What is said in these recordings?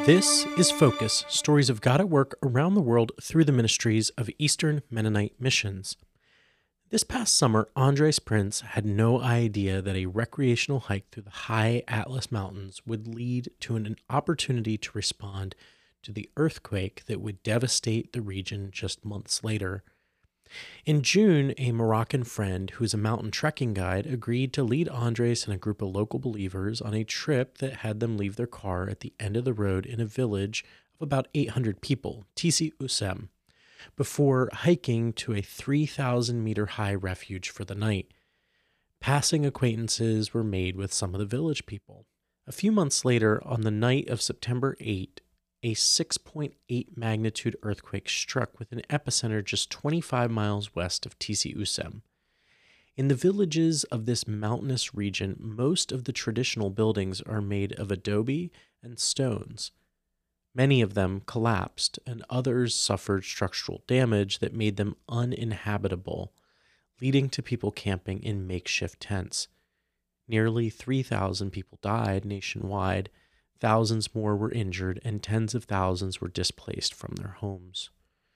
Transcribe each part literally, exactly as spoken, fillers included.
This is Focus, stories of God at work around the world through the ministries of Eastern Mennonite Missions. This past summer, Andres Prince had no idea that a recreational hike through the high Atlas Mountains would lead to an opportunity to respond to the earthquake that would devastate the region just months later. In June, a Moroccan friend who is a mountain trekking guide agreed to lead Andres and a group of local believers on a trip that had them leave their car at the end of the road in a village of about eight hundred people, Tizi Ouzem, before hiking to a three thousand meter high refuge for the night. Passing acquaintances were made with some of the village people. A few months later, on the night of September eighth, a six point eight magnitude earthquake struck with an epicenter just twenty-five miles west of Tizi Ouzem. In the villages of this mountainous region, most of the traditional buildings are made of adobe and stones. Many of them collapsed, and others suffered structural damage that made them uninhabitable, leading to people camping in makeshift tents. Nearly three thousand people died nationwide. Thousands more were injured, and tens of thousands were displaced from their homes.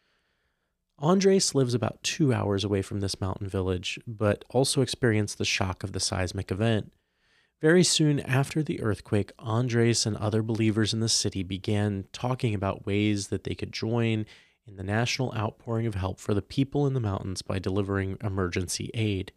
Andres lives about two hours away from this mountain village, but also experienced the shock of the seismic event. Very soon after the earthquake, Andres and other believers in the city began talking about ways that they could join in the national outpouring of help for the people in the mountains by delivering emergency aid.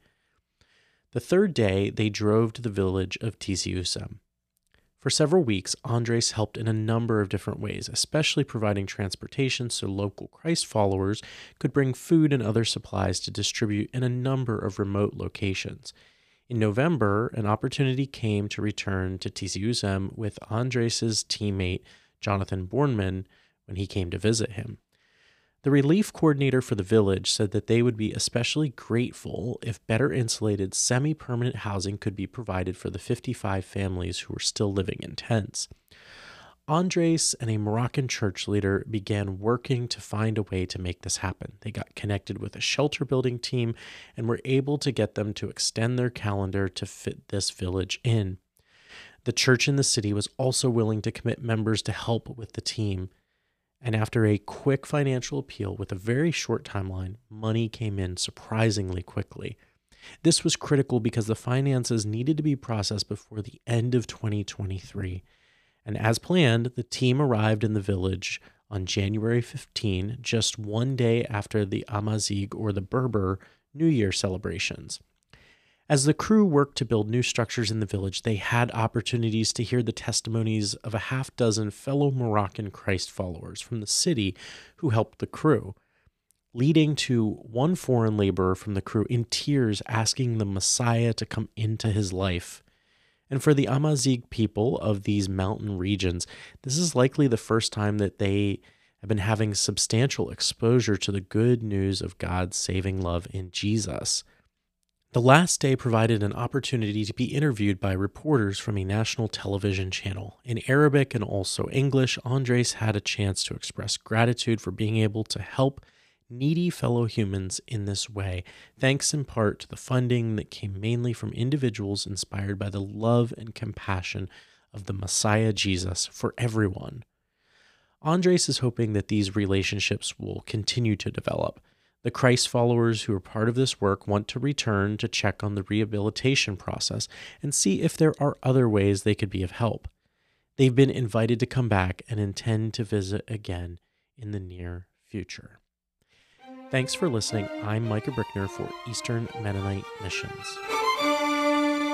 The third day, they drove to the village of Tizi Ouzem. For several weeks, Andres helped in a number of different ways, especially providing transportation so local Christ followers could bring food and other supplies to distribute in a number of remote locations. In November, an opportunity came to return to Tizi Ouzem with Andres' teammate, Jonathan Bornman, when he came to visit him. The relief coordinator for the village said that they would be especially grateful if better insulated semi-permanent housing could be provided for the fifty-five families who were still living in tents. Andres and a Moroccan church leader began working to find a way to make this happen. They got connected with a shelter building team and were able to get them to extend their calendar to fit this village in. The church in the city was also willing to commit members to help with the team. And after a quick financial appeal with a very short timeline, money came in surprisingly quickly. This was critical because the finances needed to be processed before the end of twenty twenty-three. And as planned, the team arrived in the village on January fifteenth, just one day after the Amazigh or the Berber New Year celebrations. As the crew worked to build new structures in the village, they had opportunities to hear the testimonies of a half dozen fellow Moroccan Christ followers from the city who helped the crew, leading to one foreign laborer from the crew in tears asking the Messiah to come into his life. And for the Amazigh people of these mountain regions, this is likely the first time that they have been having substantial exposure to the good news of God's saving love in Jesus. The last day provided an opportunity to be interviewed by reporters from a national television channel. In Arabic and also English, Andres had a chance to express gratitude for being able to help needy fellow humans in this way, thanks in part to the funding that came mainly from individuals inspired by the love and compassion of the Messiah Jesus for everyone. Andres is hoping that these relationships will continue to develop. The Christ followers who are part of this work want to return to check on the rehabilitation process and see if there are other ways they could be of help. They've been invited to come back and intend to visit again in the near future. Thanks for listening. I'm Micah Brickner for Eastern Mennonite Missions.